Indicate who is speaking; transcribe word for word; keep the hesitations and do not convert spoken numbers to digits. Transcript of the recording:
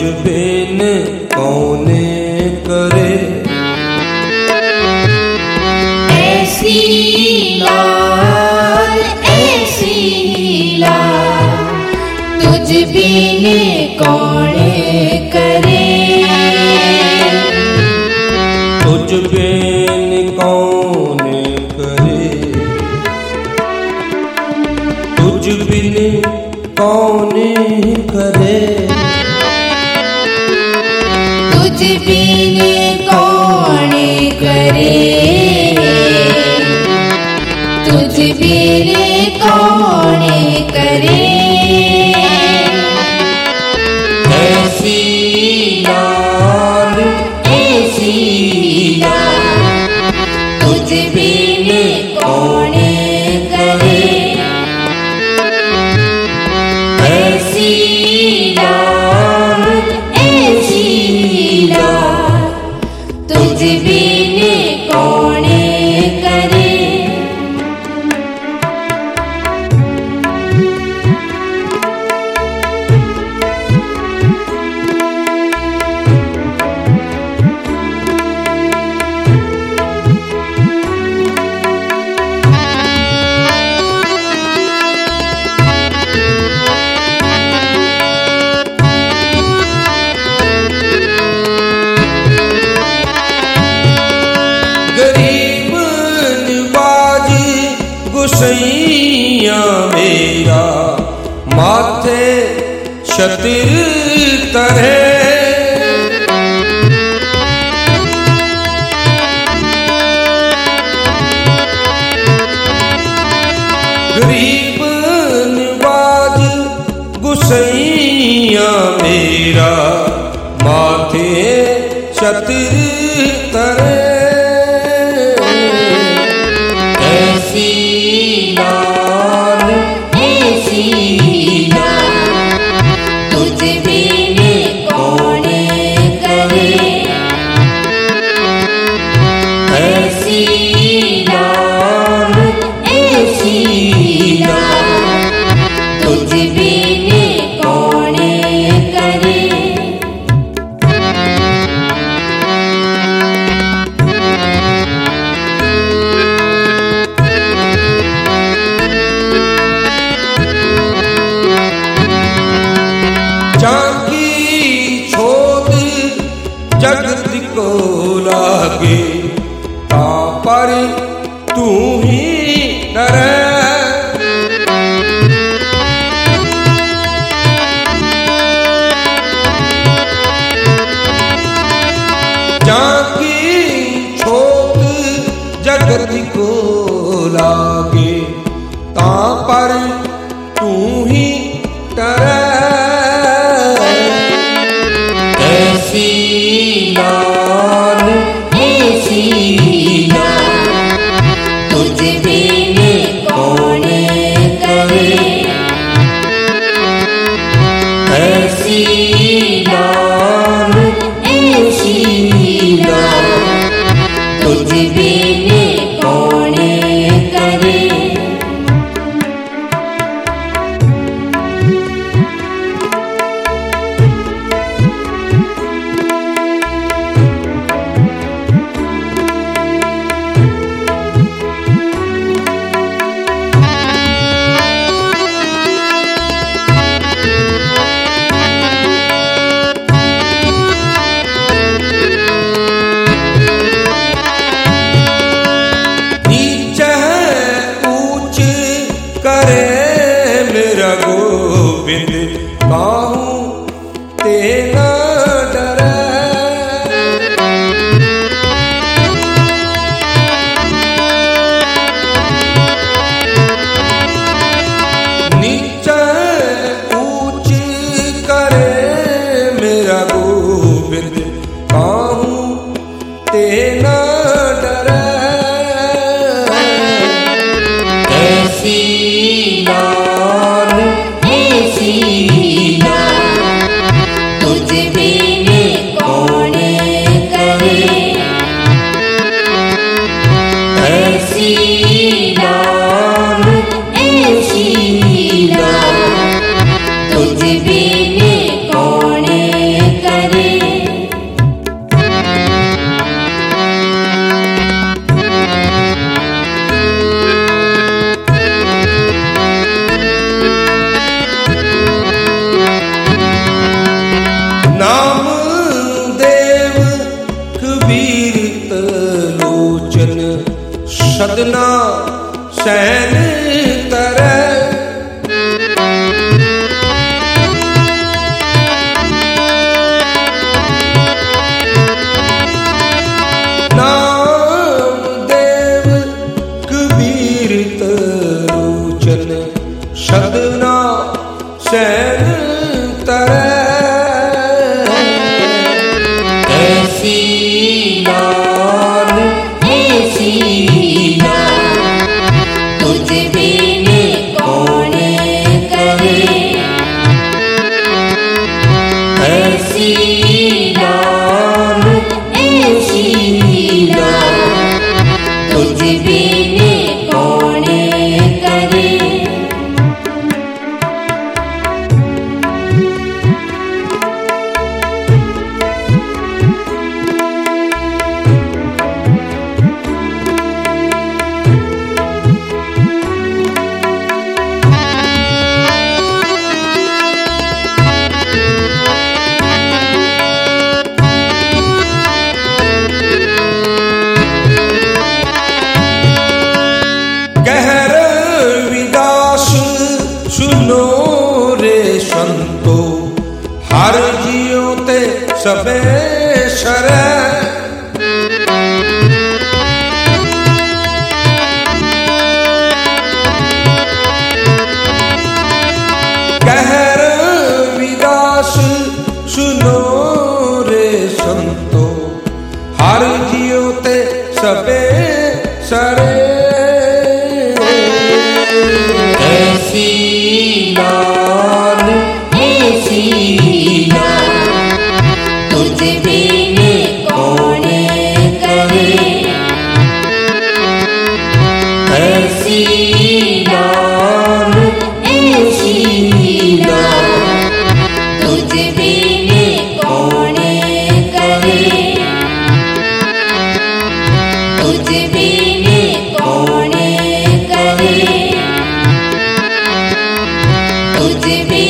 Speaker 1: बिन कौने करे।
Speaker 2: ऐसी लाल ऐसी लाल तुझ बिन कौन करे।
Speaker 1: तुझ बिन कौन करे। तुझ बिन कौन करे।
Speaker 2: तुझ बिन कौन करे। तुझ बिन कौन करे। ऐसी लाल ऐसी लाल तुझ बिन कौन करे। ऐसी लाल ऐसी लाल तुझ बिन कौन करे।
Speaker 1: गरीब निवाज गुसैया मेरा माथे छतिर तरे। गरीब निवाज गुसैया मेरा माथे छतिर तरे।
Speaker 2: ऐसी लाल ऐसी लाल तुझ बिन कौन करे। ऐसी लाल ऐसी लाल तुझ बिन कौन करे।
Speaker 1: जाकी छोद जगत को लागे ता पर तू ही डरे। जाकी छोद जगत को लागे ता पर तू ही डरे।
Speaker 2: ऐसी लाल ऐसी लाल तुझ बिन कौन करे। ऐसी लाल ऐसी लाल तुझ बिन कौन करे।
Speaker 1: करे मेरा गोविंद काहू तेना डरे। नीचा ऊंच करे मेरा गोविंद काहू तेना डरे।
Speaker 2: ऐसी लाल ऐसी लाल तुझ बिन कौन करे। ऐसी लाल ऐसी लाल तुझ बिन कौन
Speaker 1: सदना सैन तरै। नामदेव कबीर तरोचन सदना सैन तरै।
Speaker 2: ऐसी लाल ऐसी लाल तुझ बिन कौन करे। ऐसी लाल ऐसी लाल तुझ बिन कौन करे।
Speaker 1: गहर विदास सुनो रे संतो हर जियो ते सबे शरै। गहर विदास सुनो रे संतो हर जियो ते सबे शरै।
Speaker 2: ऐसी लाल ऐसी लाल तुझ बिन कौन करे। ऐसी लाल ऐसी लाल तुझ बिन कौन करे। तुझ बिन कौन करे। तुझ बिन